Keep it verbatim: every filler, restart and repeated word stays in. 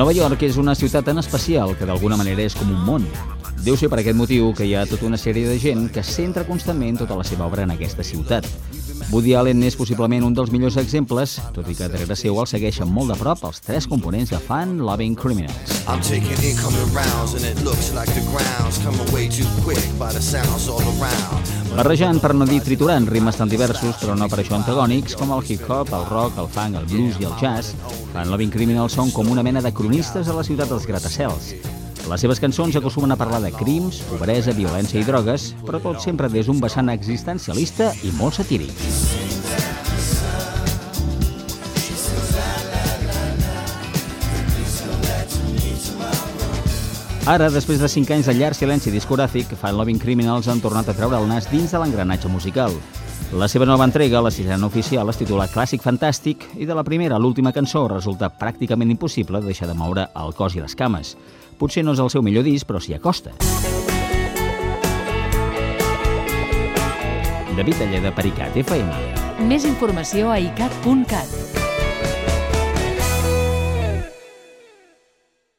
Nova York és una ciutat tan especial que d'alguna manera és com un món. Deu ser per aquest motiu que hi ha tota una sèrie de gent que centra constantment tota la seva obra en aquesta ciutat. Woody Allen és possiblement un dels millors exemples, tot i que darrere seu el segueixen molt de prop els tres components de Fun Loving Criminals. Barrejant, per no dir triturant, ritmes tan diversos, però no per això antagònics, com el hip-hop, el rock, el funk, el blues i el jazz, Fun Loving Criminals són com una mena de cronistes a la ciutat dels gratacels. Les seves cançons acostumen a parlar de crims, pobresa, violència i drogues, però tot sempre des d'un vessant existencialista i molt satíric. Ara, després de cinc anys de llarg silenci discogràfic, Fun Loving Criminals han tornat a treure el nas dins de l'engranatge musical. La seva nova entrega, la sisena oficial, es titula Clàssic Fantàstic i de la primera a l'última cançó resulta pràcticament impossible deixar de moure el cos i les cames. Potser no és el seu millor disc, però s'hi acosta. David Alleda per ICAT F M. Més informació a icat punt cat.